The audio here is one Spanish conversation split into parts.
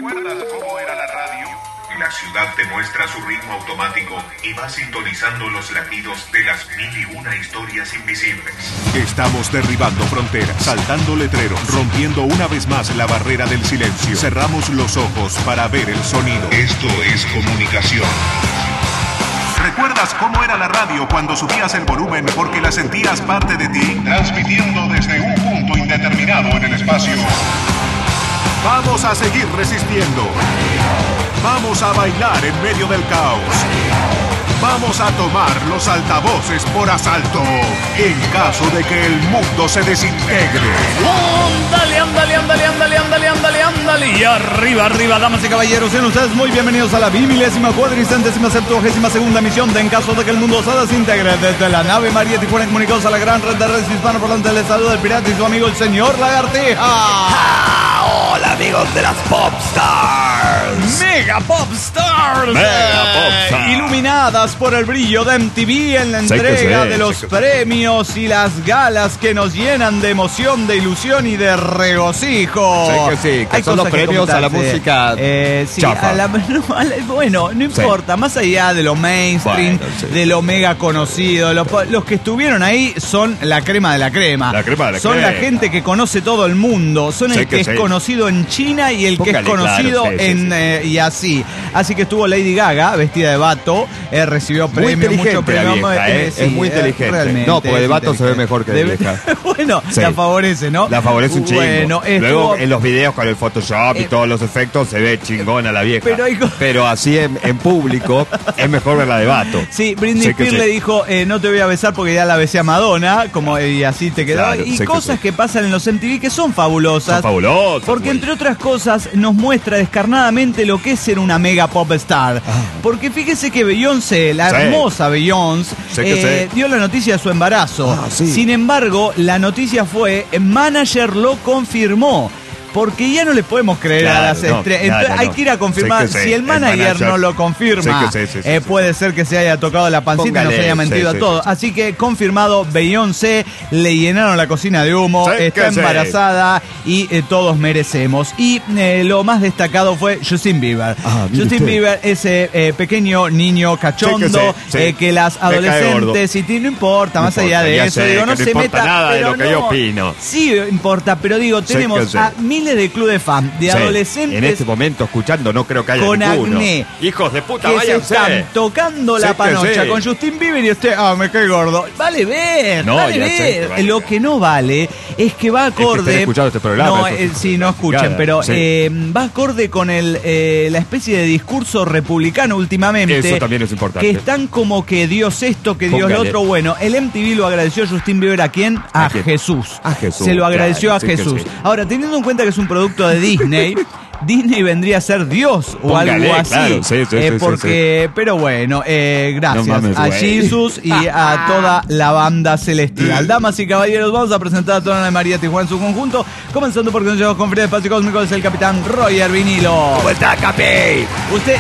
¿Recuerdas cómo era la radio? La ciudad te muestra su ritmo automático y va sintonizando los latidos de las 1001 historias invisibles. Estamos derribando fronteras, saltando letreros, rompiendo una vez más la barrera del silencio. Cerramos los ojos para ver el sonido. Esto es comunicación. ¿Recuerdas cómo era la radio cuando subías el volumen porque la sentías parte de ti? Transmitiendo desde un punto indeterminado en el espacio. Vamos a seguir resistiendo. Vamos a bailar en medio del caos. Vamos a tomar los altavoces por asalto en caso de que el mundo se desintegre. Ándale, ándale, ándale, ándale, ándale, ándale, ándale. Y arriba, arriba, damas y caballeros, sean ustedes muy bienvenidos a la 2472ª emisión de En caso de que el mundo se desintegre. Desde la nave María Tijuana, comunicados a la gran red de redes hispanoparlantes, les saluda el pirata y su amigo el señor Lagartija. ¡Ah! Hola amigos de las Popstars. Mega Popstars. Mega Popstars. Iluminadas por el brillo de MTV en la entrega de los premios y las galas que nos llenan de emoción, de ilusión y de regocijo. Sí que sí, que son los premios a la música sí, chafa. Bueno, no importa, más allá de lo mainstream, de lo mega conocido, los que estuvieron ahí son la crema de la crema. La crema de la son crema. la gente que conoce todo el mundo, son el que es conocido en China y el que es conocido y así. Así que estuvo Lady Gaga, vestida de vato, recibió premios, mucho premio. Es muy inteligente. Realmente, no, porque de vato se ve mejor que de vieja. Bueno, la favorece, ¿no? La favorece un chingo. Bueno, luego en los videos con el Photoshop y todos los efectos se ve chingona la vieja. Pero así en público es mejor verla de vato. Sí, Britney Spears le dijo, no te voy a besar porque ya la besé a Madonna, y así te quedó. Claro, y cosas que pasan en los MTV que son fabulosas. Son fabulosas. Porque entre otras cosas nos muestra descarnadamente lo que es ser una mega pop star. Porque fíjese que Beyoncé, la hermosa Beyoncé, dio la noticia de su embarazo. Sin embargo, la noticia fue, el manager lo confirmó. Porque ya no le podemos creer a las estrellas. Entonces hay que ir a confirmar. Si el manager no lo confirma, puede ser que se haya tocado la pancita y nos haya mentido a todos. Así que confirmado, Beyoncé, le llenaron la cocina de humo, está embarazada y todos merecemos. Y lo más destacado fue Justin Bieber. Justin Bieber, ese pequeño niño cachondo que las adolescentes, y no importa, más allá de eso, digo, no se meta nada de lo que yo opino. Sí importa, pero digo, tenemos a miles de club de fan, de adolescentes. En este momento escuchando, no creo que haya con ninguno. acné. Hijos de puta, que váyanse. se están tocando la panocha con Justin Bieber y usted, me cae gordo. Vale ver, vale ver. Lo que no vale es que va acorde. Es que escuchando este programa. No, sí, no escuchen, pero va acorde con la especie de discurso republicano últimamente. Eso también es importante. Que están como que Dios esto, que Dios lo otro. Bueno, el MTV lo agradeció a Justin Bieber, ¿a quién? A Jesús. A Jesús. Se lo agradeció a Jesús. Ahora, teniendo en cuenta que es un producto de Disney, Disney vendría a ser Dios o algo así. Claro, porque, pero bueno, gracias a Jesús y a toda la banda celestial. Damas y caballeros, vamos a presentar a toda la María Tijuana en su conjunto, comenzando porque nos llevamos con Frida Espacio Cósmico, es el capitán Roger Vinilo. ¿Cómo está, Capi? Usted,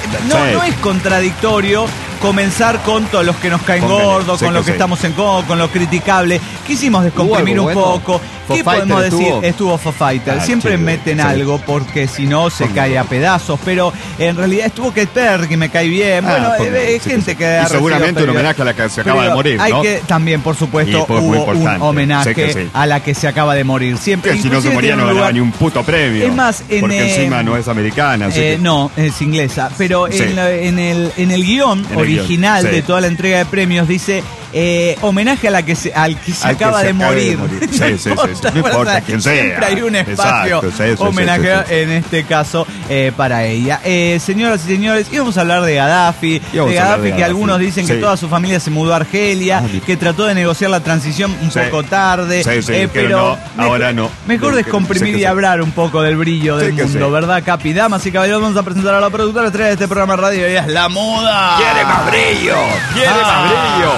no es contradictorio comenzar con todos los que nos caen gordos, con los que estamos en contra, con lo criticable. Quisimos descomprimir un poco. ¿Qué podemos decir? Estuvo Foo Fighter. Siempre meten algo porque si no se cae a pedazos. Pero en realidad estuvo Katy Perry, que me cae bien. Bueno, es gente que y seguramente un homenaje a la que se acaba de morir, ¿no? Hay que también, por supuesto, hubo un homenaje a la que se acaba de morir. Siempre. Que si no se moría no ganaba ni un puto premio. Es más, porque encima no es americana. No, es inglesa. Pero en el guión original de toda la entrega de premios dice homenaje al que se acaba de morir. Sí. No importa quién sea. Siempre hay un espacio homenaje en este caso para ella. Señoras y señores, íbamos a hablar de Gaddafi. Que algunos dicen que toda su familia se mudó a Argelia, que trató de negociar la transición un poco tarde. Pero ahora no. Mejor descomprimir y hablar un poco del brillo del mundo, ¿verdad, Capi? Damas y caballeros, vamos a presentar a la productora estrella de este programa de radio. Ella es La Muda. ¡Quiere más brillo! Sí,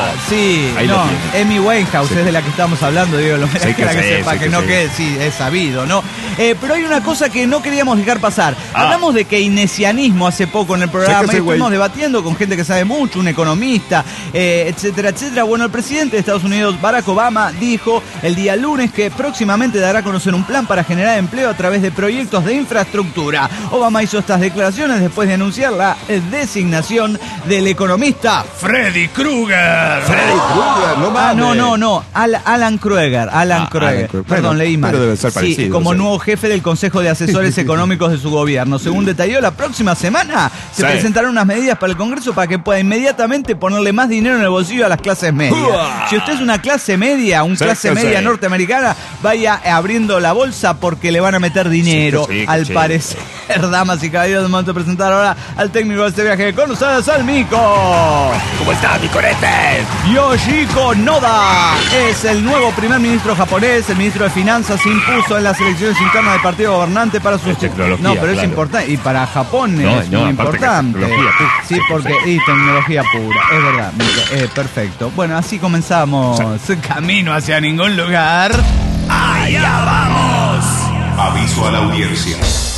Sí, no, Amy Winehouse es de la que estamos hablando, digo, lo menos que sepa, que no quede, sí, es sabido, ¿no? Pero hay una cosa que no queríamos dejar pasar. Hablamos de keynesianismo hace poco en el programa y estuvimos debatiendo con gente que sabe mucho, un economista, etcétera, etcétera. Bueno, el presidente de Estados Unidos, Barack Obama, dijo el día lunes que próximamente dará a conocer un plan para generar empleo a través de proyectos de infraestructura. Obama hizo estas declaraciones después de anunciar la designación del economista Freddy Krueger. Freddy Krueger, no mames. No. Alan Krueger. Perdón, leí mal. Pero debe ser parecido, sí, como nuevo jefe del Consejo de Asesores Económicos de su gobierno. Según detalló, la próxima semana se presentarán unas medidas para el Congreso para que pueda inmediatamente ponerle más dinero en el bolsillo a las clases medias. Si usted es una clase media, clase media norteamericana, vaya abriendo la bolsa porque le van a meter dinero, al parecer. Damas y caballeros, de momento de presentar ahora al técnico de este viaje con ustedes, al Mico. ¿Cómo está, mi corete? Yoshiko Noda es el nuevo primer ministro japonés. El ministro de Finanzas se impuso en las elecciones internas del partido gobernante para su... No, pero es importante. Y para Japón es muy importante. Sí, porque... Y tecnología pura. Es verdad, Mico. Perfecto. Bueno, así comenzamos. Camino hacia ningún lugar. ¡Allá vamos! Aviso a la audiencia.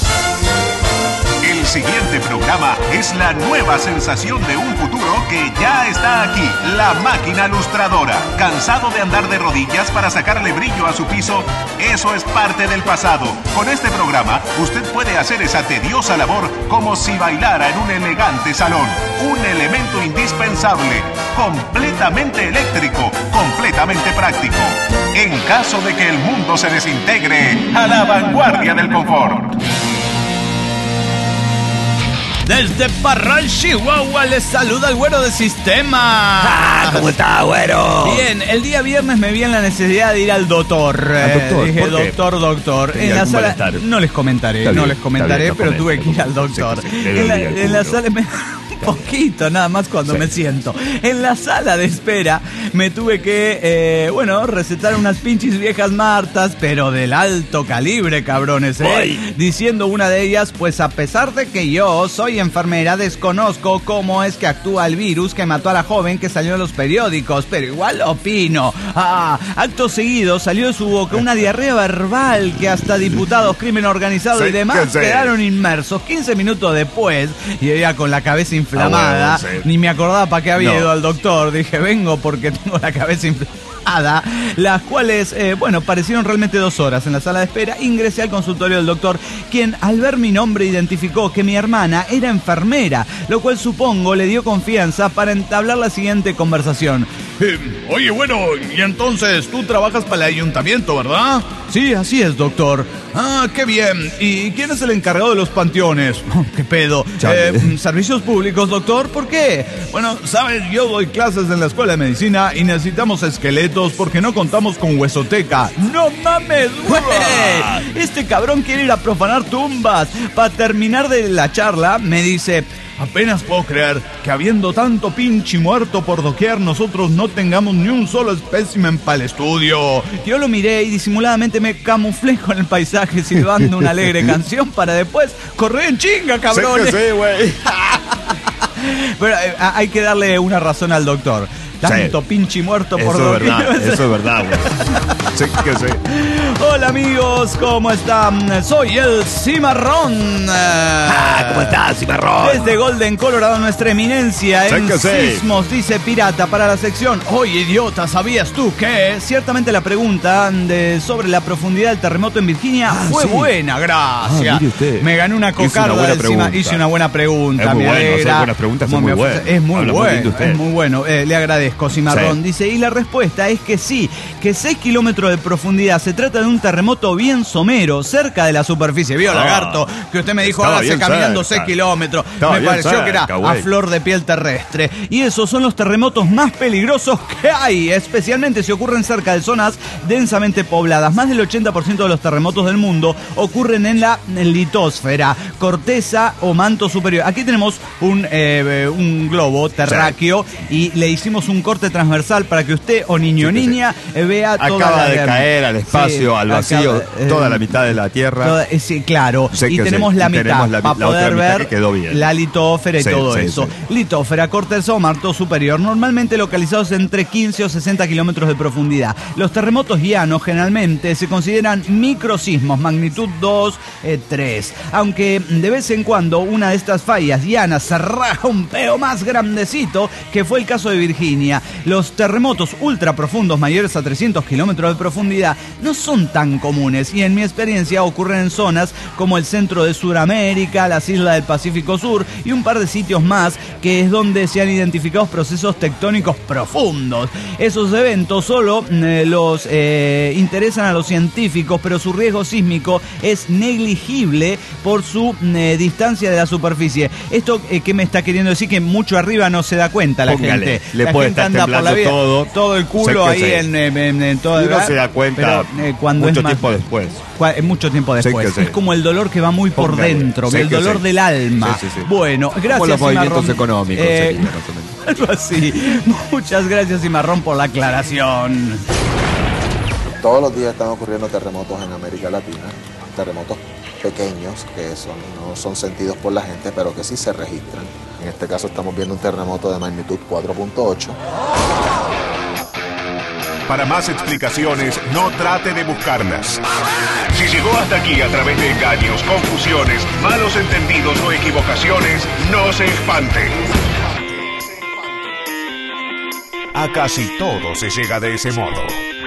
El siguiente programa es la nueva sensación de un futuro que ya está aquí. La máquina lustradora. ¿Cansado de andar de rodillas para sacarle brillo a su piso? Eso es parte del pasado. Con este programa, usted puede hacer esa tediosa labor como si bailara en un elegante salón. Un elemento indispensable, completamente eléctrico, completamente práctico. En caso de que el mundo se desintegre, a la vanguardia del confort. Desde Parral, Chihuahua, les saluda el güero de Sistema. ¿Cómo está, güero? Bien, el día viernes me vi en la necesidad de ir al doctor. Dije, doctor. En la sala, no les comentaré, pero tuve que ir al doctor. En la sala poquito, nada más cuando me siento. En la sala de espera me tuve que, recetar unas pinches viejas martas, pero del alto calibre, cabrones, diciendo una de ellas, pues a pesar de que yo soy enfermera, desconozco cómo es que actúa el virus que mató a la joven que salió en los periódicos, pero igual opino. Acto seguido salió de su boca una diarrea verbal que hasta diputados, crimen organizado y demás quedaron inmersos. 15 minutos después, y ella con la cabeza inflamada, ni me acordaba para qué había ido al doctor. Dije, vengo porque tengo la cabeza inflamada, las cuales, parecieron realmente 2 horas en la sala de espera. Ingresé al consultorio del doctor, quien al ver mi nombre identificó que mi hermana era enfermera, lo cual supongo le dio confianza para entablar la siguiente conversación. Oye, y entonces tú trabajas para el ayuntamiento, ¿verdad? Sí, así es, doctor. Qué bien. ¿Y quién es el encargado de los panteones? ¿Qué pedo? Servicios públicos, doctor. ¿Por qué? Bueno, sabes, yo doy clases en la escuela de medicina y necesitamos esqueletos porque no contamos con huesoteca. ¡No mames, güey! Este cabrón quiere ir a profanar tumbas. Para terminar de la charla, me dice... Apenas puedo creer que habiendo tanto pinche muerto por doquier, nosotros no tengamos ni un solo espécimen para el estudio. Yo lo miré y disimuladamente me camuflé con el paisaje silbando una alegre canción para después correr en chinga, cabrón. Sí, güey. Pero hay que darle una razón al doctor. Tanto pinche muerto por doquier. Eso es verdad, güey. Sí que sí. Hola amigos, ¿cómo están? Soy el Cimarrón. ¿Cómo estás, Cimarrón? Desde Golden, Colorado, nuestra eminencia en sismos, dice Pirata para la sección. Oye, idiota, ¿sabías tú que? Ciertamente la pregunta sobre la profundidad del terremoto en Virginia fue buena, gracias. Me gané una cocarda encima. Hice una buena pregunta. Es muy bueno, hacer buenas preguntas es muy bueno. Es muy bueno. Le agradezco. Cimarrón dice, y la respuesta es que sí, que 6 kilómetros de profundidad. Se trata de un terremoto bien somero, cerca de la superficie. ¿Vio, lagarto? Que usted me dijo, hágase caminando 6 kilómetros. Me pareció que era a flor de piel terrestre. Y esos son los terremotos más peligrosos que hay, especialmente si ocurren cerca de zonas densamente pobladas. Más del 80% de los terremotos del mundo ocurren en la litósfera, corteza o manto superior. Aquí tenemos un globo terráqueo y le hicimos un corte transversal para que usted o niña vea toda acaba de caer al espacio vacío, toda la mitad de la Tierra. Sí, claro. Y tenemos la mitad para poder ver la litósfera y todo eso. Sí. Litósfera, corteza, manto superior, normalmente localizados entre 15 o 60 kilómetros de profundidad. Los terremotos llanos generalmente se consideran microsismos, magnitud 2, 3. Aunque de vez en cuando una de estas fallas llanas se raja un peo más grandecito, que fue el caso de Virginia. Los terremotos ultra profundos mayores a 300 kilómetros de profundidad no son tan comunes y en mi experiencia ocurren en zonas como el centro de Sudamérica, las islas del Pacífico Sur y un par de sitios más, que es donde se han identificado procesos tectónicos profundos. Esos eventos solo los interesan a los científicos, pero su riesgo sísmico es negligible por su distancia de la superficie. Esto que me está queriendo decir que mucho arriba no se da cuenta la gente. Le la puede gente estar anda por la vida, todo el culo ahí en todo. Y uno se da cuenta cuando mucho tiempo después. Mucho tiempo después. Es como el dolor que va muy por dentro, el dolor del alma. Sí. Bueno, gracias, como los movimientos Cimarrón. Económicos. Algo así. Muchas gracias, Cimarrón, por la aclaración. Todos los días están ocurriendo terremotos en América Latina, terremotos pequeños que no son sentidos por la gente, pero que sí se registran. En este caso estamos viendo un terremoto de magnitud 4.8. Para más explicaciones, no trate de buscarlas. Si llegó hasta aquí a través de engaños, confusiones, malos entendidos o equivocaciones, no se espante. A casi todo se llega de ese modo.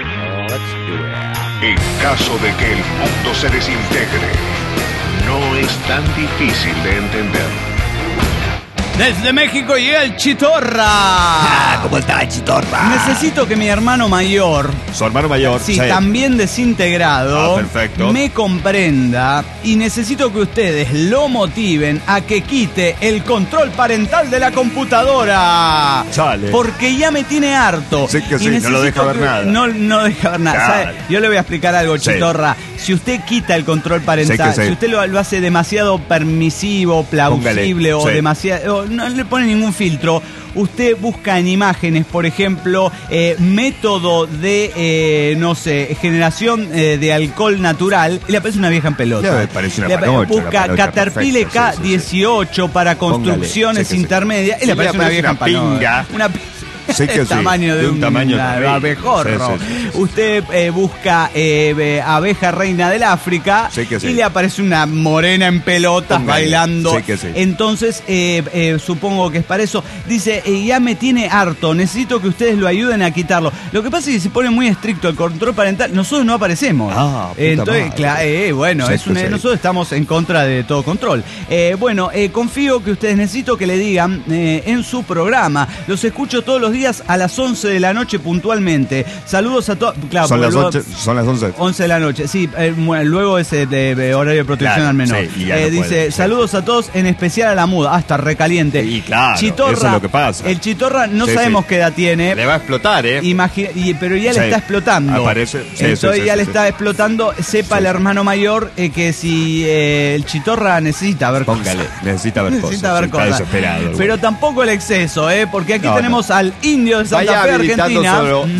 En caso de que el mundo se desintegre, no es tan difícil de entender. Desde México llega el Chitorra. ¿Cómo está el Chitorra? Necesito que mi hermano mayor, su hermano mayor, sí, también desintegrado, perfecto, me comprenda, y necesito que ustedes lo motiven a que quite el control parental de la computadora. Chale. Porque ya me tiene harto. Sí que sí, no lo deja ver nada. No deja ver nada. ¿Sabe? Yo le voy a explicar algo, Chitorra. Si usted quita el control parental, si usted lo hace demasiado permisivo, plausible, o demasiado, no le pone ningún filtro, usted busca en imágenes, por ejemplo, método de, generación de alcohol natural, y le aparece una vieja en pelota. Le parece una panocha, busca Caterpillar K18 para construcciones intermedias, y le aparece una vieja en pelota. El tamaño de un abejorro. Usted busca abeja reina del África y le aparece una morena en pelotas bailando. Entonces, supongo que es para eso. Dice, ya me tiene harto, necesito que ustedes lo ayuden a quitarlo. Lo que pasa es que se pone muy estricto el control parental, nosotros no aparecemos. Entonces, nosotros estamos en contra de todo control. Confío que ustedes, necesito que le digan en su programa, los escucho todos los días a las 11 de la noche puntualmente. Saludos a todos. Claro, son las 11. 11 de la noche, sí. Luego es de horario de protección al menor. Dice, saludos a todos, en especial a la muda. Está recaliente. Y claro, Chitorra, eso es lo que pasa. El Chitorra no sabemos qué edad tiene. Le va a explotar, pero ya le está explotando. Aparece. Entonces ya le está explotando. Sepa el hermano mayor que si el Chitorra necesita ver cosas. Necesita ver cosas. Está desesperado. Pero tampoco el exceso, porque aquí tenemos al indio de Santa Fe, Argentina.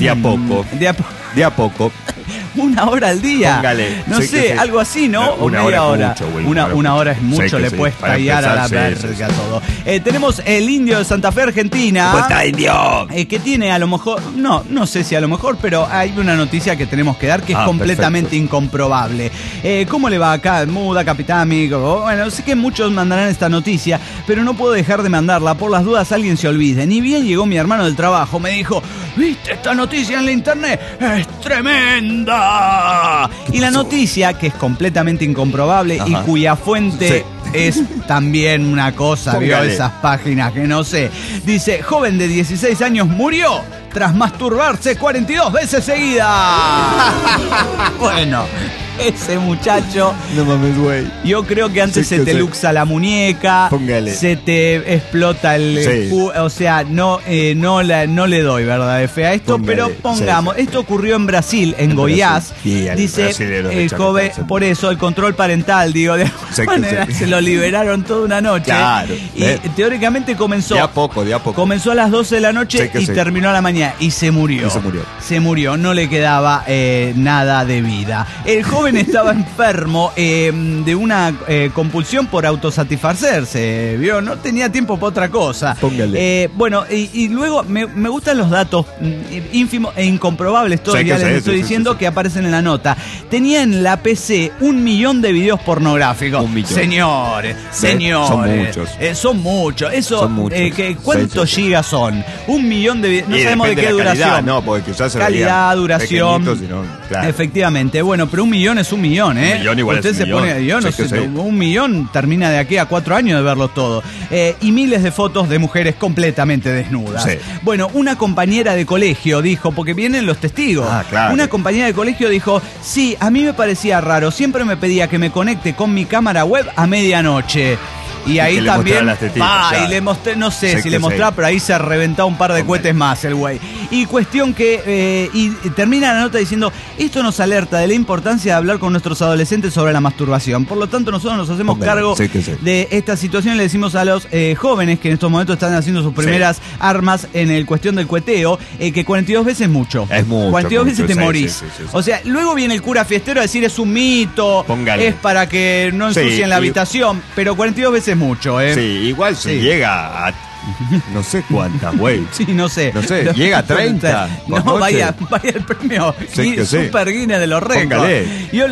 De a poco. 1 hora al día. Póngale. No sé, algo así, ¿no? O media hora. Una hora es mucho, le puedes tallar a la verga todo. Tenemos el indio de Santa Fe, Argentina. ¿Cómo está, indio? Que tiene a lo mejor, no sé si a lo mejor, pero hay una noticia que tenemos que dar que es completamente incomprobable. ¿Cómo le va acá? Muda, capitán, amigo. Bueno, sé que muchos mandarán esta noticia, pero no puedo dejar de mandarla. Por las dudas alguien se olvide. Ni bien llegó mi hermano del trabajo, me dijo, ¿viste esta noticia en la internet? ¡Es tremenda! Y la noticia, que es completamente incomprobable y cuya fuente es también una cosa, vio esas páginas que no sé. Dice, joven de 16 años murió tras masturbarse 42 veces seguidas. Bueno, Ese muchacho. No mames, güey. Yo creo que antes se te luxa la muñeca. Póngale. Se te explota el... O sea, no le doy, ¿verdad? De fe a esto. Póngale. Pero pongamos, esto ocurrió en Brasil, en Goiás. Dice el joven, por eso el control parental, digo, de alguna manera se lo liberaron toda una noche. Claro. Y teóricamente comenzó. De a poco. Comenzó a las 12 de la noche y terminó a la mañana. Y se murió. Se murió, no le quedaba nada de vida. El joven estaba enfermo de una compulsión por autosatisfacerse, ¿vio? No tenía tiempo para otra cosa. Póngale. Bueno, y luego me gustan los datos ínfimos e incomprobables, todavía les estoy diciendo que aparecen en la nota. Tenía en la PC 1 millón de videos pornográficos. 1 millón. Señores. Son muchos. Eso, son muchos. ¿Cuántos gigas son? 1 millón de videos. No sabemos de qué duración. Calidad, no, porque quizás calidad, duración. Claro. Efectivamente. Bueno, pero 1 millón es 1 millón, ¿eh? 1 millón igual usted es se 1 millón. pone, yo no sé, 1 millón termina de aquí a 4 años de verlo todo. Y miles de fotos de mujeres completamente desnudas. Sí. Bueno, una compañera de colegio dijo, porque vienen los testigos. Claro. Una compañera de colegio dijo, sí, a mí me parecía raro, siempre me pedía que me conecte con mi cámara web a medianoche. Y ahí también, y le mostré, no sé si le mostraba, pero ahí se reventaba un par de cohetes más el güey. Y cuestión que, y termina la nota diciendo, esto nos alerta de la importancia de hablar con nuestros adolescentes sobre la masturbación. Por lo tanto, nosotros nos hacemos cargo de esta situación. Le decimos a los jóvenes que en estos momentos están haciendo sus primeras armas en el cuestión del cueteo, que 42 veces es mucho. Es mucho. 42 veces te morís. O sea, luego viene el cura fiestero a decir, es un mito, es para que no ensucien la habitación, pero 42 veces mucho, ¿eh? Sí, igual si llega a... No sé cuántas, güey. Sí, no sé. Llega a 30. No, vaya el premio Super Guinness de los récords. Yo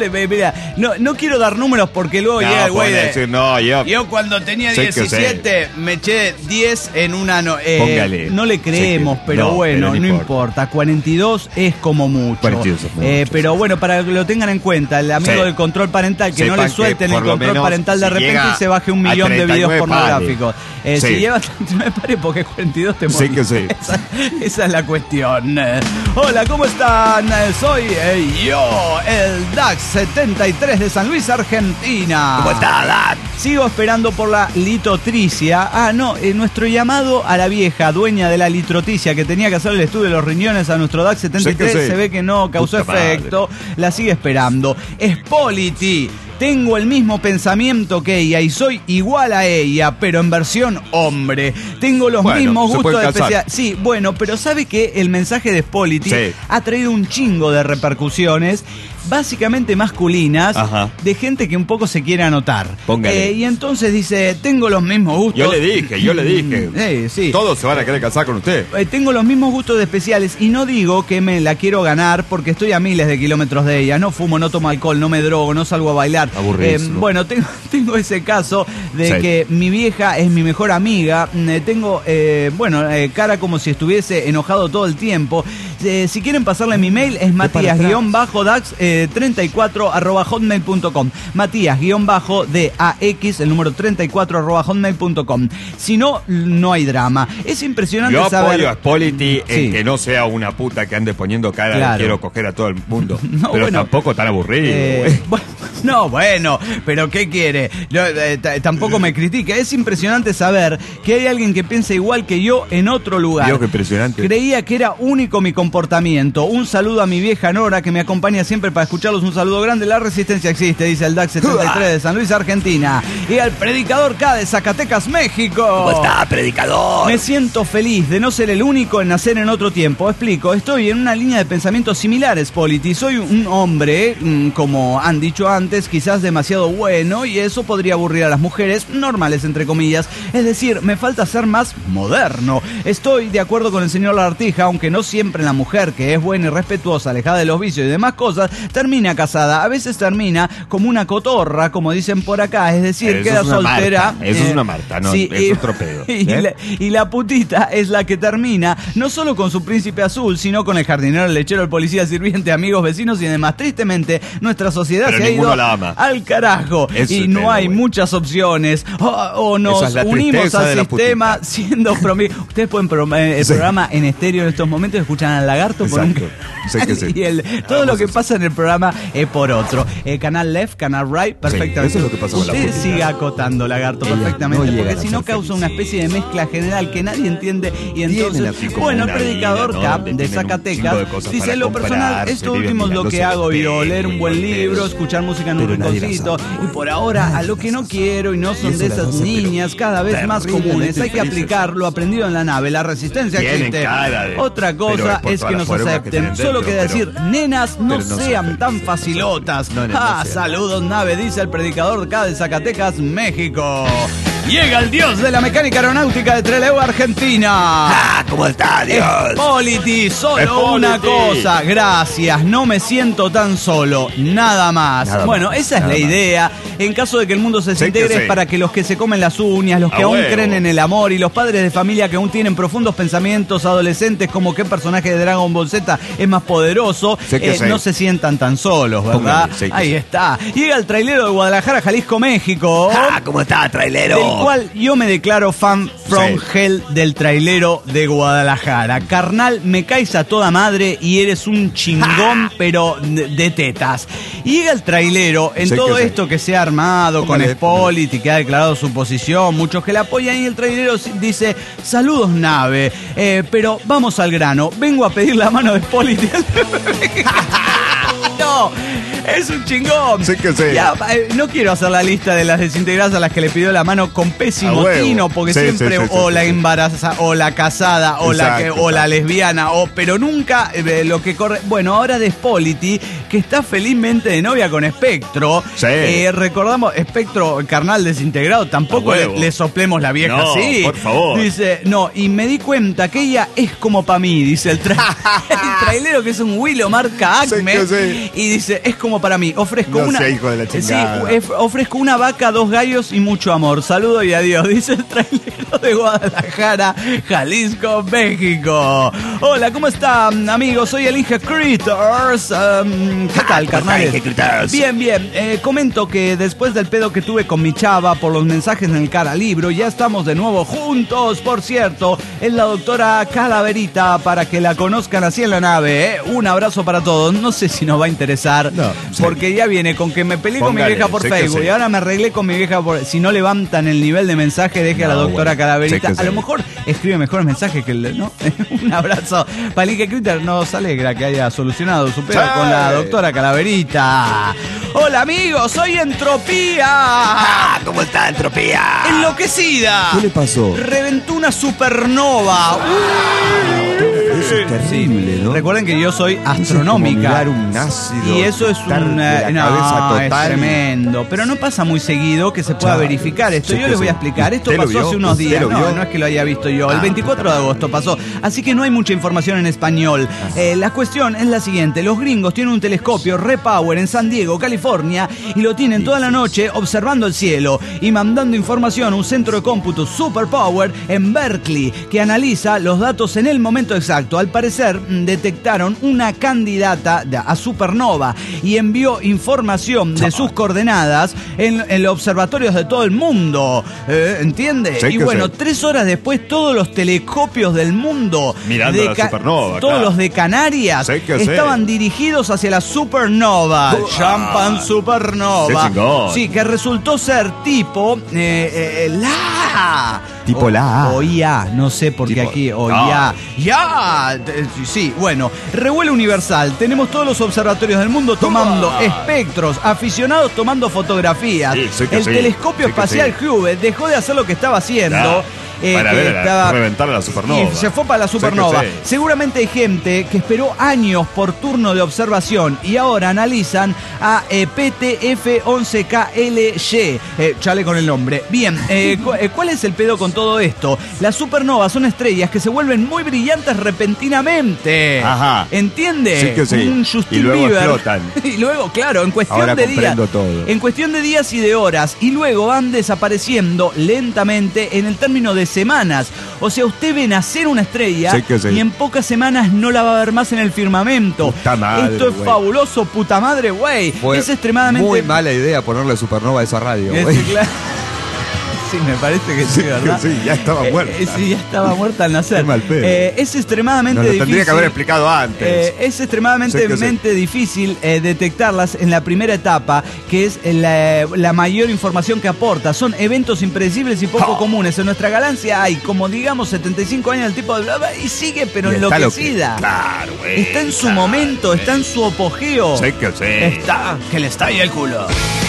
no quiero dar números porque luego llega el güey de... Yo cuando tenía 17 me eché 10 en una... No le creemos, pero bueno, no importa. 42 es como mucho. 42 es mucho. Pero bueno, para que lo tengan en cuenta, el amigo del control parental, que no le suelten el control parental de repente y se baje 1 millón de videos pornográficos. Si lleva... Me paré porque 42 te morís. Esa es la cuestión. Hola, ¿cómo están? Soy yo, el DAX 73 de San Luis, Argentina. ¿Cómo está, DAX? Sigo esperando por la litotricia. Nuestro llamado a la vieja dueña de la litrotricia que tenía que hacer el estudio de los riñones a nuestro DAX 73 se ve que no causó efecto. La sigue esperando. Spolity. Tengo el mismo pensamiento que ella y soy igual a ella, pero en versión hombre. Tengo los mismos gustos especiales. Sí, bueno, pero sabe que el mensaje de Spolity ha traído un chingo de repercusiones, básicamente masculinas, de gente que un poco se quiere anotar. Y entonces dice, tengo los mismos gustos. Yo le dije. Sí. Todos se van a querer casar con usted. Tengo los mismos gustos especiales y no digo que me la quiero ganar porque estoy a miles de kilómetros de ella. No fumo, no tomo alcohol, no me drogo, no salgo a bailar. Bueno, tengo ese caso de que mi vieja es mi mejor amiga. Tengo, cara como si estuviese enojado todo el tiempo. Si quieren pasarle mi mail es matías-dax34@hotmail.com. Matías-dax, el número 34@hotmail.com. Si no, no hay drama. Es impresionante saber... Yo apoyo a Spolity en que no sea una puta que ande poniendo cara de quiero coger a todo el mundo. Pero tampoco tan aburrido. Bueno, pero ¿qué quiere? Tampoco me critique. Es impresionante saber que hay alguien que piensa igual que yo en otro lugar. Dios, qué impresionante. Creía que era único mi comportamiento. Un saludo a mi vieja Nora, que me acompaña siempre para escucharlos. Un saludo grande. La resistencia existe, dice el DAX 73 de San Luis, Argentina. Y al predicador K de Zacatecas, México. ¿Cómo está, predicador? Me siento feliz de no ser el único en nacer en otro tiempo. Explico, estoy en una línea de pensamiento similar, Spolity. Soy un hombre, como han dicho antes, quizás demasiado bueno, y eso podría aburrir a las mujeres normales, entre comillas. Es decir, me falta ser más moderno. Estoy de acuerdo con el señor Lartija, aunque no siempre la mujer que es buena y respetuosa, alejada de los vicios y demás cosas, termina casada. A veces termina como una cotorra, como dicen por acá, es decir, eso queda soltera. Eso es una Marta, no, es otro pedo. Y la putita es la que termina no solo con su príncipe azul, sino con el jardinero, el lechero, el policía, el sirviente, amigos, vecinos y demás. Tristemente, nuestra sociedad se ha ido uno la ama. Al carajo. Y no hay muchas opciones. O nos unimos al sistema siendo promiscuos. Ustedes pueden el programa en estéreo en estos momentos, escuchan al lagarto por un y todo lo que pasa en el programa es por otro. Canal left, canal right, perfectamente. Eso es lo que pasa con la política. Usted siga acotando, lagarto, perfectamente, porque si no causa una especie de mezcla general que nadie entiende. Y entonces, bueno, el predicador Cap de Zacatecas dice: lo personal, esto último es lo que hago yo, leer un buen libro, escuchar música en un rinconcito, y por ahora a lo que no quiero y no son de esas niñas cada vez más comunes, hay que aplicar lo aprendido en la nave, la resistencia existe. Otra cosa es que nos acepten, solo queda decir: nenas, no sean tan facilotas. Saludos, nave, dice el predicador acá de Zacatecas, México. Llega el dios de la mecánica aeronáutica de Trelew, Argentina. ¿Cómo está, Dios? Spolity, solo una cosa. Gracias, no me siento tan solo. Nada más. Esa es la idea. En caso de que el mundo se desintegre, es para que los que se comen las uñas, los que aún creen en el amor y los padres de familia que aún tienen profundos pensamientos adolescentes como qué personaje de Dragon Ball Z es más poderoso, no se sientan tan solos, ¿verdad? Ahí está. Llega el trailero de Guadalajara, Jalisco, México. ¿Cómo está, trailero? Del cual yo me declaro fan from hell del trailero de Guadalajara. Carnal, me caes a toda madre y eres un chingón, pero de tetas. Y llega el trailero en todo esto que se ha armado con Spolity, que ha declarado su posición, muchos que la apoyan, y el trailero dice: saludos, nave, pero vamos al grano, vengo a pedir la mano de Spolity. No, es un chingón. Ya, no quiero hacer la lista de las desintegradas a las que le pidió la mano con pésimo tino, porque siempre la embarazada, o la casada, o la lesbiana, pero nunca lo que corre. Bueno, ahora de Spolity, que está felizmente de novia con Espectro. Recordamos, Espectro, carnal desintegrado, tampoco le soplemos la vieja así. Por favor. Dice, y me di cuenta que ella es como para mí, dice el trailero, que es un Willow marca Acme. Y dice: es como para mí, ofrezco hijo de la chingada. Ofrezco una vaca, 2 gallos y mucho amor. Saludo y adiós, dice el trailero de Guadalajara, Jalisco, México. Hola, ¿cómo están, amigos? Soy el Inge Critters. ¿Qué tal, carnales? Bien. Comento que después del pedo que tuve con mi chava por los mensajes en el cara libro, ya estamos de nuevo juntos. Por cierto, es la doctora Calaverita, para que la conozcan así en la nave. Un abrazo para todos. No sé si nos va a interesar, porque ya viene con que me peleé con mi vieja por Facebook y ahora me arreglé con mi vieja por... Si no levantan el nivel de mensaje, deje a la doctora Calaverita. A lo mejor escribe mejores mensajes que el... ¿no? Un abrazo para el Inge Critter. Nos alegra que haya solucionado su pedo con la doctora Calaverita. Hola, amigos, soy Entropía. ¿Cómo está, Entropía? Enloquecida. ¿Qué le pasó? Reventó una supernova. Eso es terrible, ¿no? Recuerden que yo soy astronómica. Un ácido, y eso es es tremendo. Pero no pasa muy seguido que se pueda verificar esto. Yo les voy a explicar. Esto pasó hace unos días. No es que lo haya visto yo. El 24 de agosto pasó. Así que no hay mucha información en español. La cuestión es la siguiente. Los gringos tienen un telescopio Repower en San Diego, California, y lo tienen toda la noche observando el cielo y mandando información a un centro de cómputo Superpower en Berkeley, que analiza los datos en el momento exacto. Al parecer detectaron una candidata a supernova y envió información de sus coordenadas en los observatorios de todo el mundo. ¿Entiende? Y bueno, 3 horas después todos los telescopios del mundo mirando la supernova, todos los de Canarias estaban dirigidos hacia la supernova. Champagne supernova. Sí, que resultó ser tipo o IA, no sé por qué aquí, sí, bueno, revuelo universal, tenemos todos los observatorios del mundo tomando espectros, aficionados tomando fotografías, el telescopio espacial Hubble dejó de hacer lo que estaba haciendo, para reventar a la supernova. Y se fue para la supernova. Seguramente hay gente que esperó años por turno de observación y ahora analizan a PTF11KLY. Chale con el nombre. Bien, ¿cuál es el pedo con todo esto? Las supernovas son estrellas que se vuelven muy brillantes repentinamente. Ajá. ¿Entiende? Un Justin y luego Bieber. Explotan. Y luego, claro, en cuestión ahora de días. Todo. En cuestión de días y de horas. Y luego van desapareciendo lentamente en el término de semanas. O sea, usted ve nacer una estrella sí. y en pocas semanas no la va a ver más en el firmamento. Puta madre, esto es fabuloso, puta madre, güey. Es extremadamente... Muy mala idea ponerle supernova a esa radio, güey. Claro. Sí, me parece que sí, ¿verdad? Sí, ya estaba muerta. Sí, ya estaba muerta al nacer. Qué mal pedo. Es extremadamente difícil. Tendría que haber explicado antes. Es extremadamente difícil detectarlas en la primera etapa, que es la mayor información que aporta. Son eventos impredecibles y poco comunes. En nuestra galaxia hay, como digamos, 75 años del tipo de y sigue, pero enloquecida. Claro, güey. Está en su momento, está en su apogeo. Sé que sí. Está, que le estalla el culo.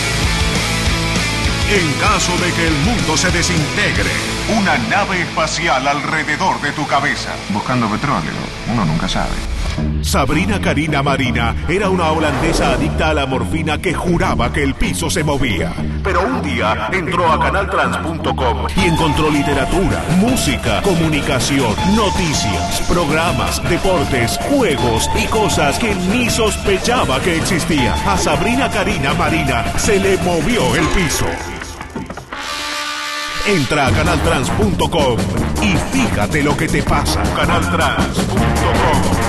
En caso de que el mundo se desintegre, una nave espacial alrededor de tu cabeza. Buscando petróleo, uno nunca sabe. Sabrina Karina Marina era una holandesa adicta a la morfina que juraba que el piso se movía. Pero un día entró a canaltrans.com y encontró literatura, música, comunicación, noticias, programas, deportes, juegos y cosas que ni sospechaba que existían. A Sabrina Karina Marina se le movió el piso. Entra a canaltrans.com y fíjate lo que te pasa. Canaltrans.com.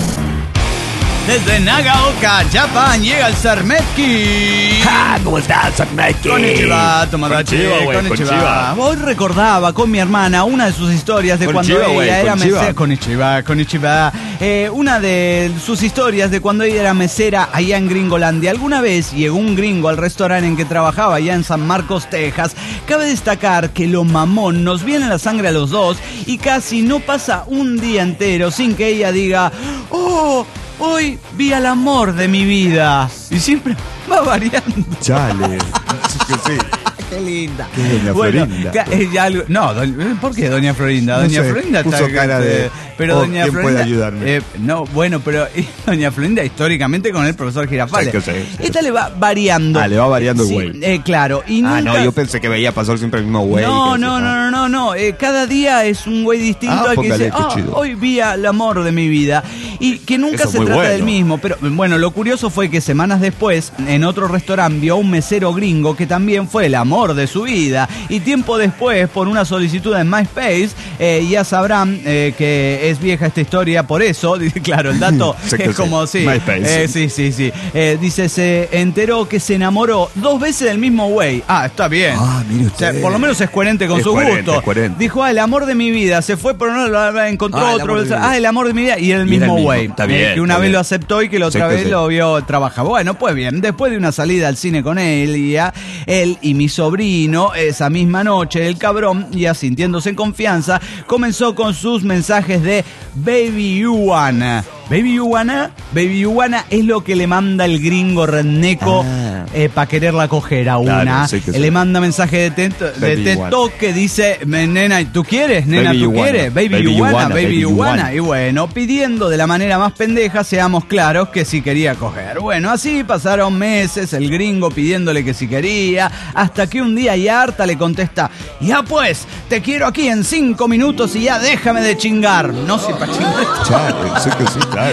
Desde Nagaoka, Japón, llega el Sarmetki. ¿Cómo estás, Sarmetki? Konnichiwa, Tomodachi. Konnichiwa. Hoy recordaba con mi hermana una de sus historias de cuando ella era mesera. Konnichiwa. Una de sus historias de cuando ella era mesera allá en Gringolandia. Alguna vez llegó un gringo al restaurante en que trabajaba allá en San Marcos, Texas. Cabe destacar que lo mamón nos viene en la sangre a los dos y casi no pasa un día entero sin que ella diga: ¡oh! Hoy vi al amor de mi vida. Y siempre va variando. Chale. Sí. Qué linda. Qué doña Florinda. No, ¿por qué doña Florinda? Doña Florinda puso está, cara de... Pero doña ¿quién Florinda, puede ayudarme? No, bueno, pero doña Florinda históricamente con el profesor Girafales. Sí. Esta le va variando. Le va variando el güey. Claro. Y nunca... no, yo pensé que veía pasar siempre el mismo güey. No. Cada día es un güey distinto al que dice: hoy vi al amor de mi vida. Y que nunca se trata del mismo. Pero bueno, lo curioso fue que semanas después, en otro restaurante, vio a un mesero gringo que también fue el amor de su vida. Y tiempo después, por una solicitud en MySpace, ya sabrán que es vieja esta historia por eso. Claro, el dato es como sí. MySpace. Sí. Dice, se enteró que se enamoró 2 veces del mismo güey. Está bien. Mire usted. O sea, por lo menos es coherente con su gusto. Dijo: el amor de mi vida. Se fue, pero no encontró otro. El amor de mi vida. Y era el mismo güey. Que una vez lo aceptó y que la otra vez lo vio trabajar. Bueno, pues bien, después de una salida al cine con él y mi sobrino, esa misma noche, el cabrón, ya sintiéndose en confianza, comenzó con sus mensajes de Baby You Wanna. Baby You Wanna es lo que le manda el gringo redneco para quererla coger a una. Claro, le manda mensaje de texto que dice: nena, ¿tú quieres? Nena, ¿tú quieres? Baby You Wanna. Y bueno, pidiendo de la manera más pendeja, seamos claros, que sí quería coger. Bueno, así pasaron meses, el gringo pidiéndole que sí quería, hasta que un día ya harta le contesta: ya pues, te quiero aquí en 5 minutos y ya déjame de chingar. No sé para chingar. Sí que sí, claro.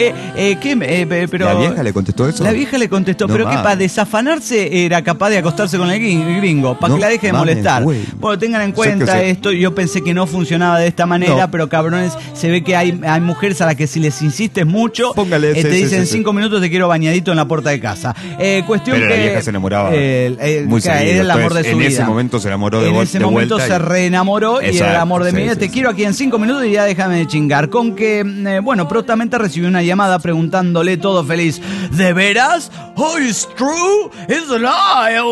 Pero ¿la vieja le contestó eso? La vieja le contestó, pero que para desafanarse era capaz de acostarse con el gringo, para que la deje de molestar. Bueno, tengan en cuenta esto. Yo pensé que no funcionaba de esta manera, pero cabrones, se ve que hay mujeres a las que si les insistes mucho, te dicen 5 minutos te quiero bañadito en la puerta de casa. Cuestión pero que la vieja se enamoraba muy seguido. Era el amor de su vida. En ese momento se enamoró de vuelta. En ese momento se reenamoró y era el amor de mi vida. Te quiero aquí en 5 minutos y ya déjame de chingar. Con que, prontamente recibió una llamada preguntándole todo feliz: ¿de veras? Oh, it's true? It's a lie.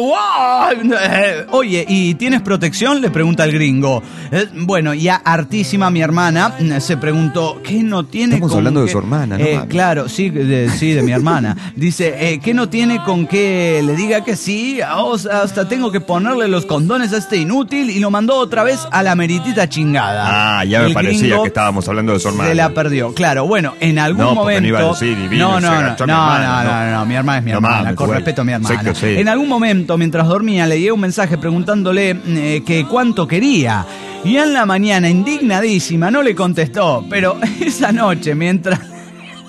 Oye, ¿y tienes protección? Le pregunta el gringo. Bueno, ya hartísima mi hermana se preguntó: ¿qué no tiene? Estamos hablando de su hermana, ¿no? Claro, sí, de mi hermana. Dice, ¿qué no tiene con que le diga que sí? Hasta tengo que ponerle los condones a este inútil, y lo mandó otra vez a la meritita chingada. Ya me parecía que estábamos hablando de su hermana. Se la perdió, claro. Bueno, en algún momento... No iba a decir divino, no, mi hermana es mi hermana, con respeto a mi hermana. En algún momento, mientras dormía, le llegó un mensaje preguntándole que cuánto quería. Y en la mañana, indignadísima, no le contestó, pero esa noche, mientras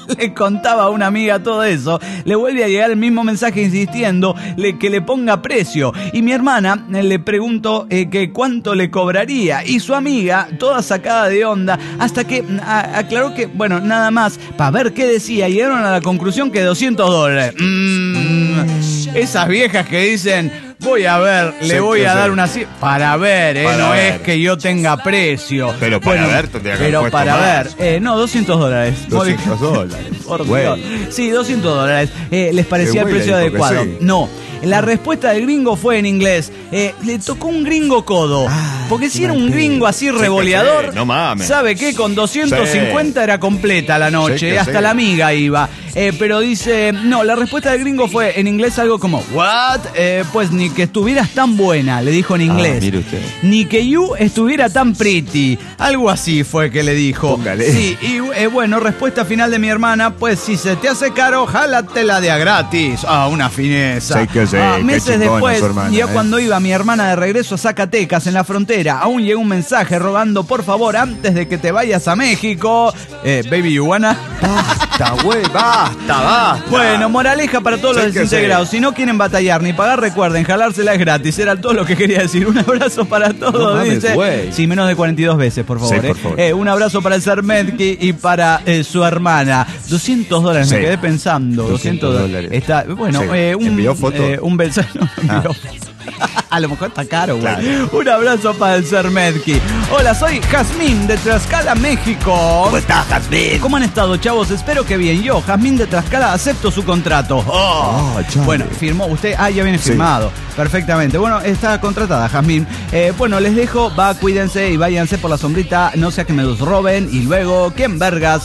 le contaba a una amiga todo eso, le vuelve a llegar el mismo mensaje insistiendo que le ponga precio. Y mi hermana le preguntó que cuánto le cobraría. Y su amiga, toda sacada de onda, hasta que aclaró que, bueno, nada más, para ver qué decía, llegaron a la conclusión que $200. Esas viejas que dicen... Voy a ver, le voy a dar una cifra. Para ver, no es que yo tenga precio. Pero para ver, tendría que pero para más. ver. No, $200. $200. Por Dios. Sí, $200. ¿Les parecía el precio adecuado? Sí. No. La respuesta del gringo fue en inglés. Le tocó un gringo codo. Porque si era un gringo así revoleador, no mames. ¿sabe qué? Con 250 era completa la noche. Hasta la amiga iba. Pero dice, no, la respuesta del gringo fue en inglés algo como, ¿what? Pues ni que estuvieras tan buena, le dijo en inglés. Mire usted. Ni que you estuviera tan pretty. Algo así fue que le dijo. Póngale. Sí, y bueno, respuesta final de mi hermana, pues si se te hace caro, jálatela de a gratis. Una fineza. Sí que sí, meses después, ya cuando iba mi hermana de regreso a Zacatecas, en la frontera, aún llegó un mensaje rogando, por favor, antes de que te vayas a México, baby, you wanna... Basta, güey, basta. Bueno, moraleja para todos los desintegrados. Si no quieren batallar ni pagar, recuerden, jalársela es gratis. Era todo lo que quería decir. Un abrazo para todos, no mames, dice. Wey. Sí, menos de 42 veces, por favor. Sí, por favor. Un abrazo para el Sarmedki y para su hermana. $200, me quedé pensando. $200. Está, bueno, ¿envió foto? Un beso. No, envió. A lo mejor está caro, güey. Claro. Un abrazo para el Sarmedki. Hola, soy Jazmín de Tlaxcala, México. ¿Cómo estás, Jazmín? ¿Cómo han estado, chavos? Espero que bien. Yo, Jazmín de Tlaxcala, acepto su contrato. Bueno, firmó usted. Ya viene firmado. Perfectamente. Bueno, está contratada, Jazmín. Bueno, les dejo. Cuídense y váyanse por la sombrita. No sea que me los roben. Y luego, ¿quién vergas?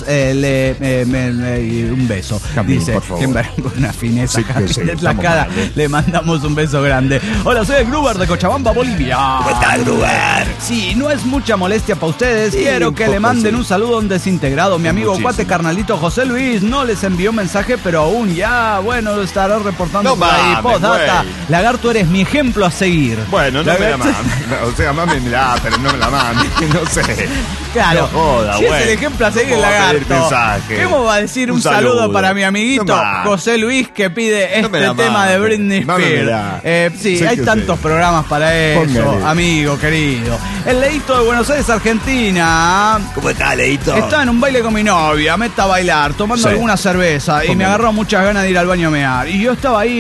Un beso. Jazmín, dice, por favor. ¿quién vergas? Una fineza. Sí, de Tlaxcala. Le mandamos un beso grande. Hola, soy el Gruber de Cochabamba, Bolivia. ¿Cómo está, Gruber? Sí, no es mucha molestia para ustedes. Sí, quiero que le manden un saludo a un desintegrado. Mi amigo cuate carnalito José Luis no les envió mensaje, pero aún ya, bueno, lo estará reportando por ahí. Postdata, Lagarto, eres mi ejemplo a seguir. Bueno, no me la mames. O sea, mámenla, pero no me la mames. No sé. Claro, no joda, si es el ejemplo a seguir, el Lagarto. ¿Cómo va a decir un saludo para mi amiguito José Luis que pide tema de Britney Spears? Sí, hay tantos programas para eso, amigo querido. El Leito de Buenos Aires, Argentina. ¿Cómo está, Leito? Estaba en un baile con mi novia, meta a bailar, tomando alguna cerveza y me agarró muchas ganas de ir al baño a mear. Y yo estaba ahí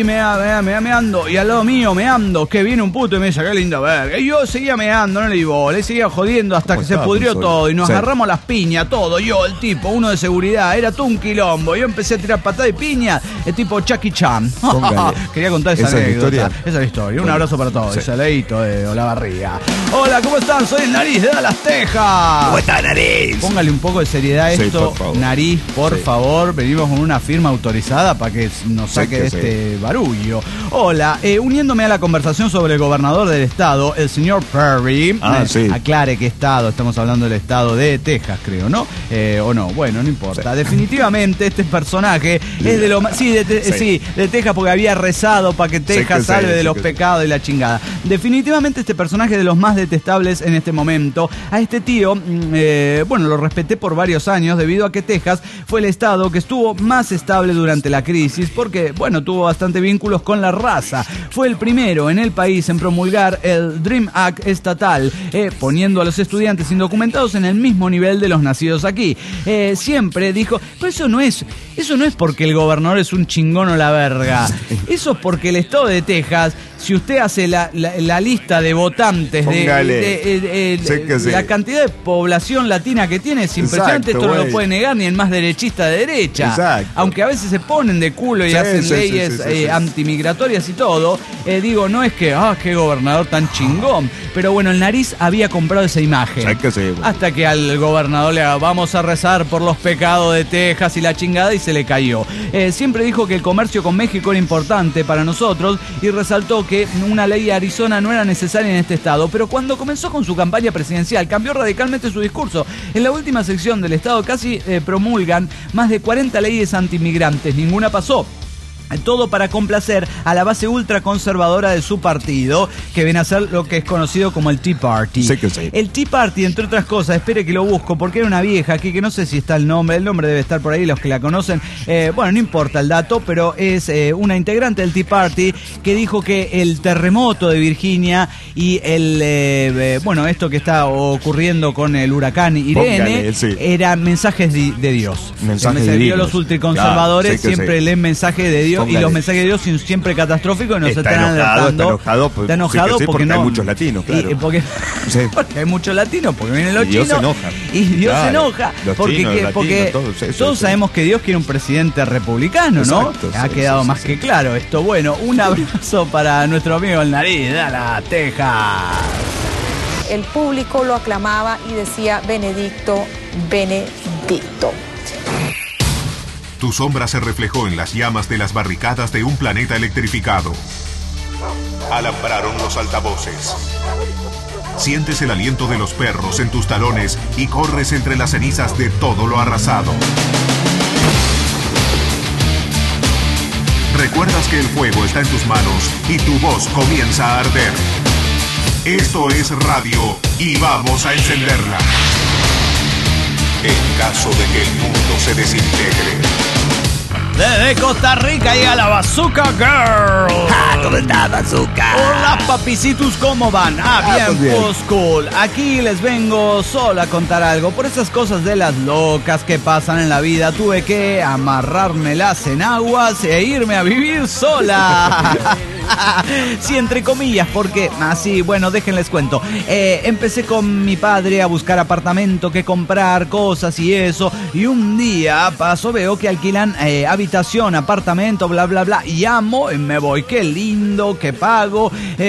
meando y al lado mío meando, que viene un puto y me dice, qué linda verga. Y yo seguía meando, no le di bola, le seguía jodiendo hasta que se pudrió todo y nos agarramos las piñas, todo. Yo, el tipo, uno de seguridad, era todo un quilombo. Yo empecé a tirar patadas de piña, el tipo Chucky Chan. Quería contar esa anécdota. Esa es la historia. Un abrazo para todos. Ese Leito de Olavarría. Hola, ¿cómo están? Soy el Nariz de Dallas, Texas. ¿Cómo está, Nariz? Póngale un poco de seriedad a esto. Nariz, por favor. Venimos con una firma autorizada para que nos saque de este barullo. Hola, uniéndome a la conversación sobre el gobernador del estado, el señor Perry. Aclare qué estado. Estamos hablando del estado de Texas, creo, ¿no? ¿O no? Bueno, no importa. Definitivamente este personaje es de lo más... Sí, de Texas, porque había rezado para que Texas salve de los pecados y la chingada. Definitivamente este personaje es de los más detestables en este momento. A este tío, bueno, lo respeté por varios años debido a que Texas fue el estado que estuvo más estable durante la crisis porque, bueno, tuvo bastante vínculos con la raza. Fue el primero en el país en promulgar el Dream Act estatal, poniendo a los estudiantes indocumentados en el mismo nivel de los nacidos aquí. Siempre dijo, pero eso no es porque el gobernador es un chingón o la verga. Eso es porque el estado de Texas, si usted hace la lista de votantes la cantidad de población latina que tiene es impresionante. Esto no lo puede negar ni el más derechista de derecha. Exacto. Aunque a veces se ponen de culo y hacen leyes antimigratorias y todo. Digo, no es que, qué gobernador tan chingón. Pero bueno, el Nariz había comprado esa imagen. Hasta que al gobernador le vamos a rezar por los pecados de Texas y la chingada y se le cayó. Siempre dijo que el comercio con México era importante para nosotros y resaltó que una ley de Arizona no era necesaria en este estado, pero cuando comenzó con su campaña presidencial cambió radicalmente su discurso. En la última sección del estado casi promulgan más de 40 leyes antimigrantes, ninguna pasó. Todo para complacer a la base ultraconservadora de su partido, que viene a ser lo que es conocido como el Tea Party. Sí que sí. El Tea Party, entre otras cosas, espere que lo busco, porque era una vieja aquí, que no sé si está el nombre debe estar por ahí, los que la conocen. Bueno, no importa el dato, pero es una integrante del Tea Party que dijo que el terremoto de Virginia y esto que está ocurriendo con el huracán Irene, eran mensajes de Dios. Mensajes de Dios. Los ultraconservadores siempre leen mensajes de Dios. Y los mensajes de Dios son siempre catastróficos y nos están alertando. Está enojado porque no, hay muchos latinos, claro. Porque hay muchos latinos, porque vienen los chinos. Y Dios se enoja. Porque todos sabemos que Dios quiere un presidente republicano, ¿no? Ha quedado más que claro esto. Bueno, un abrazo para nuestro amigo el Nariz de la Texas. El público lo aclamaba y decía: Benedicto, Benedicto. Tu sombra se reflejó en las llamas de las barricadas de un planeta electrificado. Alambraron los altavoces. Sientes el aliento de los perros en tus talones y corres entre las cenizas de todo lo arrasado. Recuerdas que el fuego está en tus manos y tu voz comienza a arder. Esto es radio y vamos a encenderla. En caso de que el mundo se desintegre. Desde Costa Rica llega la Bazooka Girl. ¿Cómo está, Bazooka? Hola, papicitos, ¿cómo van? Bien, cool. Aquí les vengo solo a contar algo. Por esas cosas de las locas que pasan en la vida, tuve que amarrarme las enaguas e irme a vivir sola. Sí, entre comillas, porque así, bueno, déjenles cuento. Empecé con mi padre a buscar apartamento, que comprar cosas y eso. Y un día veo que alquilan habitación, apartamento, bla, bla, bla. Y llamo y me voy. Qué lindo, qué pago.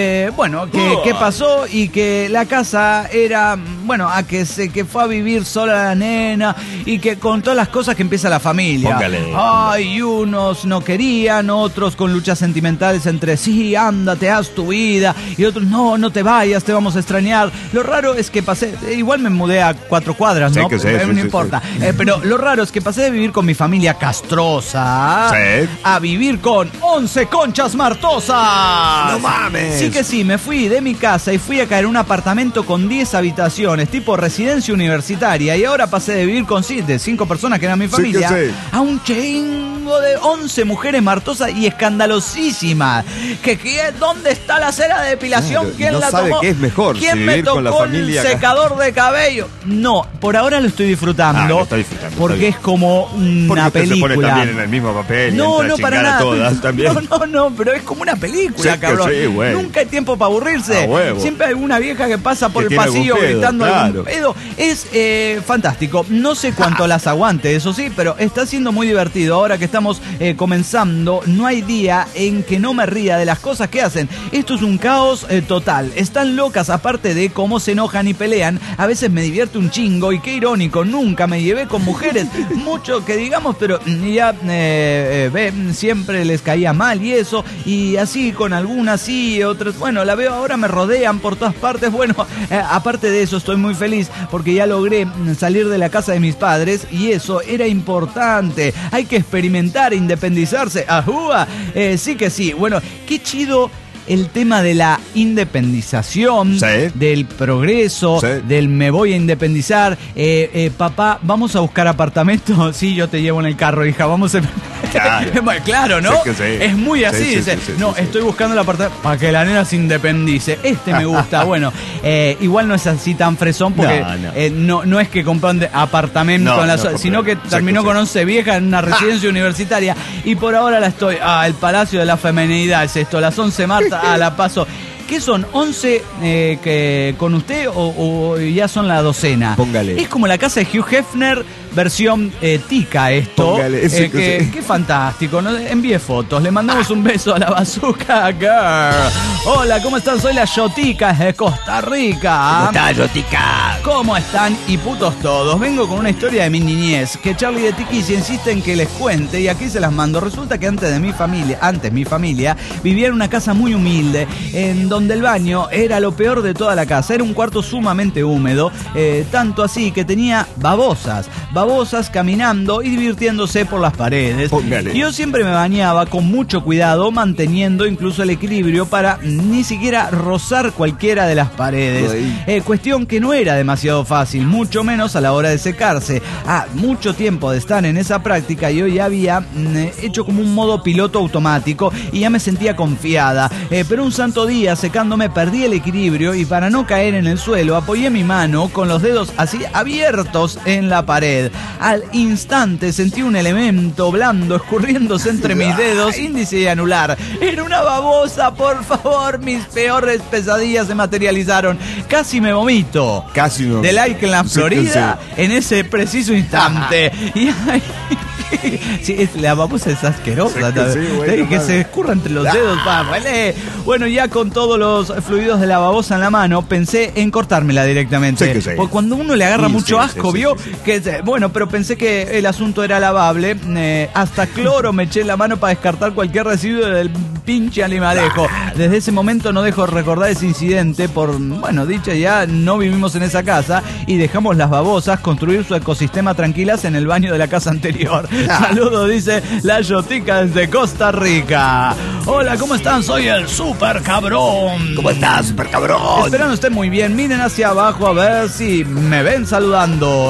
¿Qué pasó? Y que la casa era, que fue a vivir sola la nena. Y que con todas las cosas que empieza la familia. Póngale. Ay, unos no querían, otros con luchas sentimentales entre sí, ándate, haz tu vida. Y otros, no te vayas, te vamos a extrañar. Lo raro es que igual me mudé a 4 cuadras, ¿no? No importa. Pero lo raro es que pasé de vivir con mi familia castrosa a vivir con 11 conchas martosas. ¡No mames! Sí que sí, me fui de mi casa y fui a caer en un apartamento con 10 habitaciones, tipo residencia universitaria. Y ahora pasé de vivir con 5 personas que eran mi familia a un chingo de 11 mujeres martosas y escandalosísimas. ¿Dónde está la cera de depilación? ¿Quién no la sabe tomó? qué es mejor, ¿Quién si me tocó con la familia el secador de cabello? No, por ahora lo estoy disfrutando. Lo está disfrutando. Porque es como una película. Se pone también en el mismo papel. No, para nada. Todas, también. No, pero es como una película, cabrón. Nunca hay tiempo para aburrirse. Siempre hay una vieja que pasa por el pasillo gritando algún pedo. Es fantástico. No sé cuánto las aguante, eso sí, pero está siendo muy divertido. Ahora que estamos comenzando, no hay día en que no me ría de las cosas que hacen. Esto es un caos total. Están locas, aparte de cómo se enojan y pelean. A veces me divierte un chingo y qué irónico, nunca me llevé con mujeres, mucho que digamos, pero ya siempre les caía mal y eso, y así con algunas sí, otras, bueno, la veo ahora, me rodean por todas partes. Bueno, aparte de eso estoy muy feliz porque ya logré salir de la casa de mis padres y eso era importante. Hay que experimentar, independizarse. ¡Ajúa! Sí que sí. Bueno, qué chido el tema de la independización, del progreso, del me voy a independizar. Papá, ¿vamos a buscar apartamento? Sí, yo te llevo en el carro, hija, vamos a... Claro, ¿no? Es muy así. Estoy buscando el apartamento para que la nena se independice. Me gusta. Bueno, igual no es así tan fresón porque no es que compró un apartamento en la zona, sino que terminó con 11 viejas en una residencia universitaria y por ahora la estoy... el Palacio de la Femenidad es esto, las 11 martas. La paso. ¿Qué son? ¿11 que con usted o ya son la docena? Póngale. Es como la casa de Hugh Hefner, versión tica esto. Póngale. Qué fantástico. ¿No? Envíe fotos. Le mandamos un beso a la Bazooka Girl. Hola, ¿cómo están? Soy la Yotica de Costa Rica. ¿Cómo estás, Yotica? ¿Cómo están? Y putos todos. Vengo con una historia de mi niñez que Charlie de Tiquis insiste en que les cuente y aquí se las mando. Resulta que antes mi familia vivía en una casa muy humilde en donde el baño era lo peor de toda la casa. Era un cuarto sumamente húmedo, tanto así que tenía babosas caminando y divirtiéndose por las paredes. Póngale. Yo siempre me bañaba con mucho cuidado, manteniendo incluso el equilibrio para ni siquiera rozar cualquiera de las paredes. Cuestión que no era demasiado fácil, mucho menos a la hora de secarse. Mucho tiempo de estar en esa práctica, yo ya había hecho como un modo piloto automático y ya me sentía confiada. Pero un santo día, secándome, perdí el equilibrio y para no caer en el suelo, apoyé mi mano con los dedos así abiertos en la pared. Al instante sentí un elemento blando escurriéndose entre mis dedos, índice y anular. Era una babosa, por favor, mis peores pesadillas se materializaron. Casi me vomito. Casi no. De like en la Florida, en ese preciso instante. Y ay, sí, la babosa es asquerosa. Que se escurra entre los dedos. Bueno, ya con todos los fluidos de la babosa en la mano, pensé en cortármela directamente. Porque cuando uno le agarra mucho asco, bueno, pero pensé que el asunto era lavable. Hasta cloro me eché en la mano para descartar cualquier residuo del pinche animalejo. Desde ese momento no dejo de recordar ese incidente. Dicha ya, no vivimos en esa casa y dejamos las babosas construir su ecosistema tranquilas en el baño de la casa anterior. Saludos, dice la Yotica desde Costa Rica. Hola, ¿cómo están? Soy el Super Cabrón. ¿Cómo estás, Super Cabrón? Esperando estén muy bien. Miren hacia abajo a ver si me ven saludando.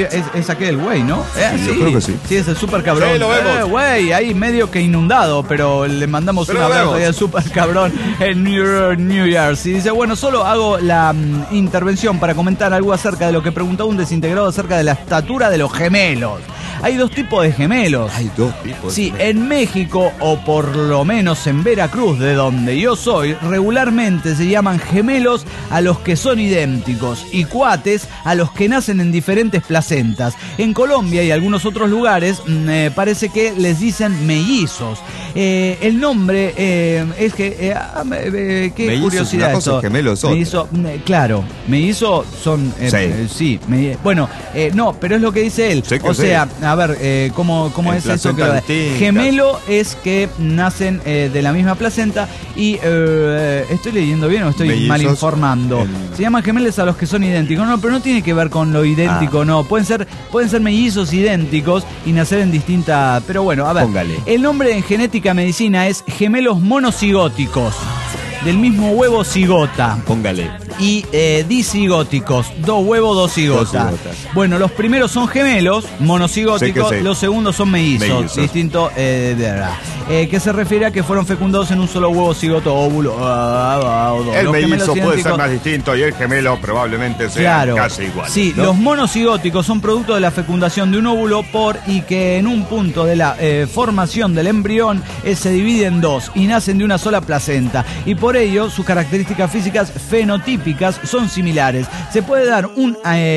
Es aquel güey, ¿no? Yo creo que sí. Sí, es el Super Cabrón. Sí, lo vemos. Güey, ahí medio que inundado, pero le mandamos un abrazo ahí al Super Cabrón en New Jersey. Dice, bueno, solo hago la intervención para comentar algo acerca de lo que preguntaba un desintegrado acerca de la estatura de los gemelos. Hay dos tipos de gemelos. Hay dos tipos. Sí, en México, o por lo menos en Veracruz, de donde yo soy, regularmente se llaman gemelos a los que son idénticos y cuates a los que nacen en diferentes placentas. En Colombia y algunos otros lugares parece que les dicen mellizos. El nombre es que... qué mellizos, curiosidad esto. Gemelos son. Mellizo, claro, mellizos son... sí. Bueno, no, pero es lo que dice él. O sea... A ver, ¿cómo es eso? Gemelo es que nacen de la misma placenta y ¿estoy leyendo bien o estoy mellizos, mal informando? Se llaman gemelos a los que son idénticos. No, pero no tiene que ver con lo idéntico, no. Pueden ser mellizos idénticos y nacer en distintas... Pero bueno, a ver. Póngale. El nombre en genética medicina es gemelos monocigóticos. Del mismo huevo cigota. Póngale. Y disigóticos, 2 huevos, 2 cigotas. Bueno, los primeros son gemelos, monocigóticos, los segundos son mellizos. Distinto de verdad. Que se refiere a que fueron fecundados en un solo huevo, cigoto, óvulo. El mellizo puede ser más distinto y el gemelo probablemente sea casi igual. Sí, ¿no? Los monocigóticos son producto de la fecundación de un óvulo y que en un punto de la formación del embrión se divide en dos y nacen de una sola placenta. Y por ello, sus características físicas fenotípicas son similares. Se puede dar un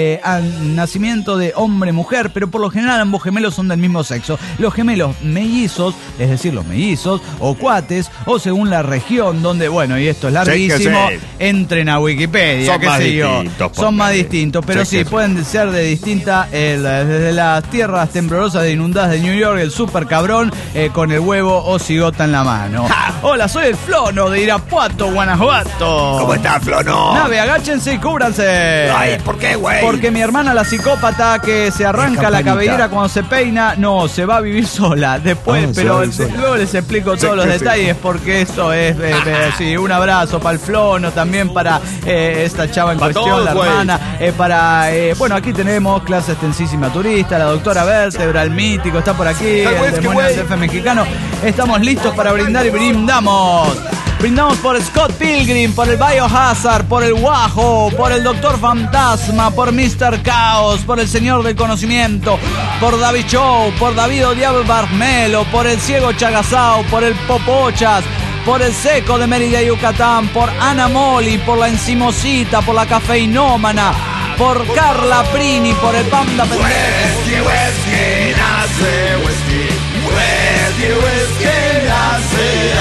nacimiento de hombre-mujer, pero por lo general ambos gemelos son del mismo sexo. Los gemelos mellizos, es decir, los mellizos o cuates, o según la región donde, bueno, y esto es larguísimo, entren a Wikipedia, son más distintos, pero sí, pueden ser de distintas, desde las tierras temblorosas e inundadas de New York, el Super Cabrón con el huevo o cigota en la mano. Hola, soy el Flono de Irapuato, Guanajuato. ¿Cómo estás, Flono? Nave, agáchense y cúbranse. Ay, ¿por qué, güey? Porque mi hermana, la psicópata, que se arranca la cabellera cuando se peina, no, se va a vivir sola. Después, pero luego les explico todos los detalles, porque eso es, sí, un abrazo para el Flono, también para esta chava en cuestión, todos, la hermana, bueno, aquí tenemos clase extensísima turista, la doctora Vértebra, el mítico, está por aquí, el demonio del CF mexicano. Estamos listos para brindar y brindamos. Brindamos por Scott Pilgrim, por el Biohazard, por el Guajo, por el Doctor Fantasma, por Mr. Caos, por el Señor del Conocimiento, por David Show, por David Diablo Barmelo, por el Ciego Chagasao, por el Popochas, por el Seco de Mérida, Yucatán, por Ana Moli, por la Encimosita, por la Cafeinómana, por Carla Prini, por el Panda Pendejo. Whisky, nace whisky, whisky, whisky, nace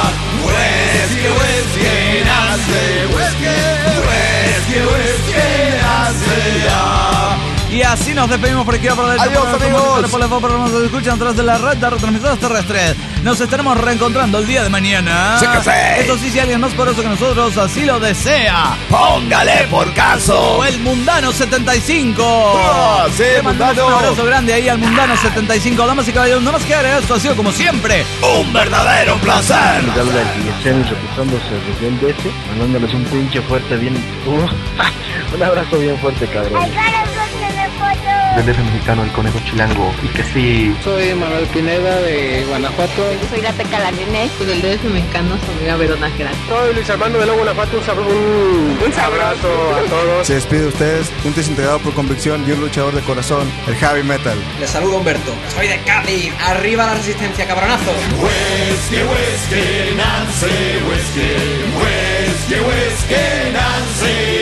whisky, whisky, nace whisky, whisky, whisky, nace. Y así nos despedimos por aquí. Adiós, amigos. Nos escuchan a través de la red de retransmisoras terrestres. Nos estaremos reencontrando el día de mañana. Sí que sí. Eso sí, si alguien más poderoso que nosotros así lo desea, póngale por caso. O el Mundano 75. Sí, Mundano. Un abrazo grande ahí al Mundano 75. Damas y caballeros, no más que agregar, esto ha sido como siempre un verdadero placer. Reportándose desde el DC, mandándoles un pinche fuerte bien. Un abrazo bien fuerte, cabrón. Del DF mexicano, el conejo chilango, y que sí. Soy Manuel Pineda de Guanajuato. Soy la Teca la Nene. Del DF mexicano, soy Verona Gerard. Soy Luis Armando de Guanajuato. Un abrazo a todos. Se despide de ustedes, un desintegrado por convicción y un luchador de corazón, el Heavy Metal. Les saludo Humberto. Soy de Cádiz. Arriba la resistencia, cabronazo. Whiskey, whiskey, Nancy, whiskey, whiskey, whiskey, Nancy.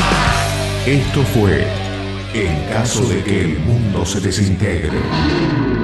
Esto fue En caso de que el mundo se desintegre.